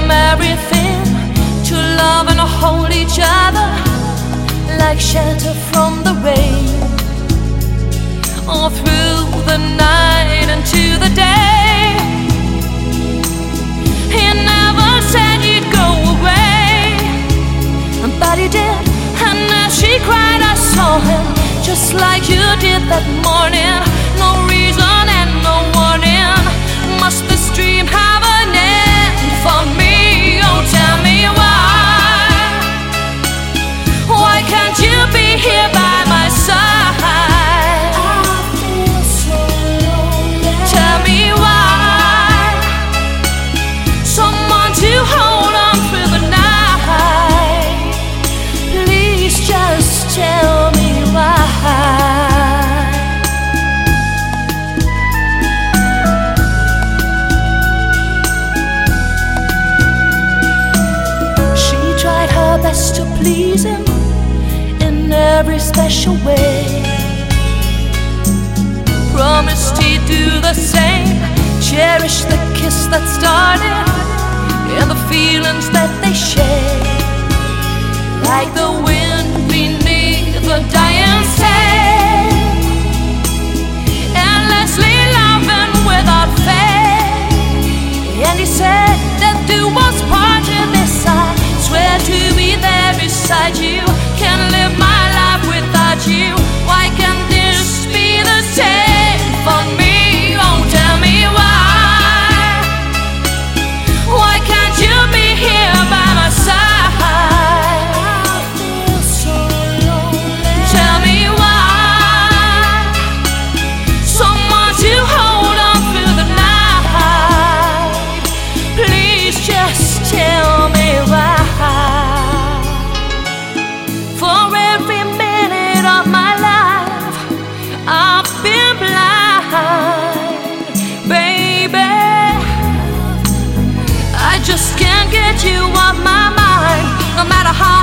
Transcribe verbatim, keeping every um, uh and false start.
them everything to love and hold each other like shelter from the rain, all through the night and to the day. He never said he'd go away, but he did. And as she cried, I saw him, just like you did that morning. No reason and no warning. Must this dream have an end for me? Oh, tell me why. Why can't you be here by my side? I feel so lonely. Tell me why. Someone to hold on through the night. Please just tell me why. She tried her best to please him in every special way, promised he'd do the same, cherish the kiss that started and the feelings that they share, like the wind beneath the dying sand, endlessly loving without fail. And he said that do us part in this. I swear to be there beside you, can't live my life without you. Why can't this be the same for me? Oh, tell me why. Why can't you be here by my side? I feel so lonely. Tell me why. Someone to hold on through the night. Please just tell me why. For every minute of my life I've been blind, baby. I just can't get you off my mind. No matter how